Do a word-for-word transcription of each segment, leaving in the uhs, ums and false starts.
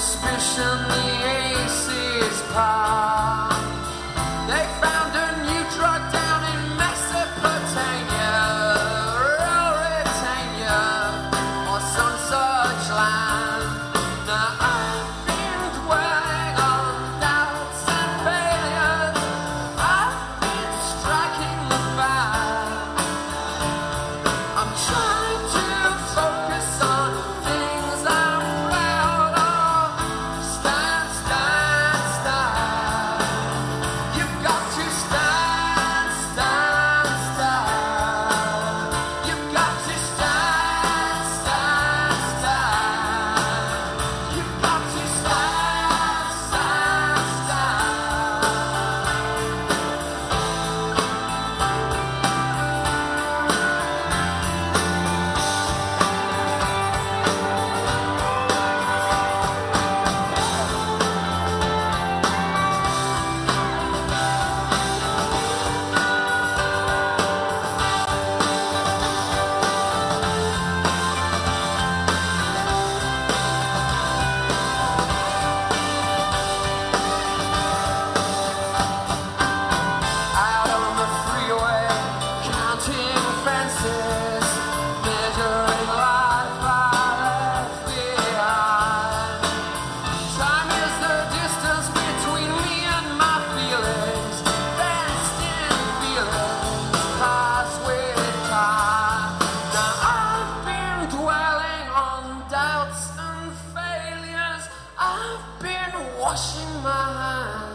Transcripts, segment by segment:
suspicion the aces par. They found a new drug down in Mesopotamia, Ruritania, or some such land. Now I've been dwelling on doubts and failures. I've been striking the fire. I'm trying to focus on things I'm proud of. Stand, stand, stand. You've got to stand, stand, stand. You've got to stand, stand, stand. You've got to stand, stand, out on the freeway, counting fences, measuring life I left behind. Time is the distance between me and my feelings, fenced in feelings, pass with time. Now I've been dwelling on doubts and failures. I've been washing my hands.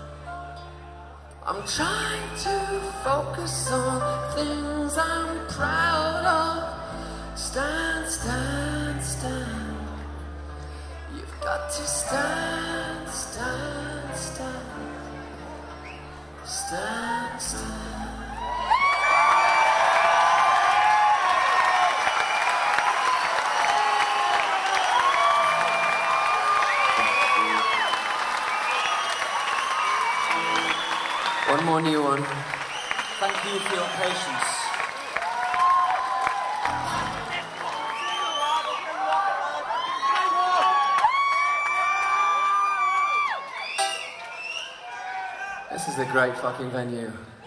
I'm trying to focus on things I'm proud of. Stand, stand, stand. You've got to stand, stand, stand. Stand, stand. One more new one. Thank you for your patience. This is a great fucking venue.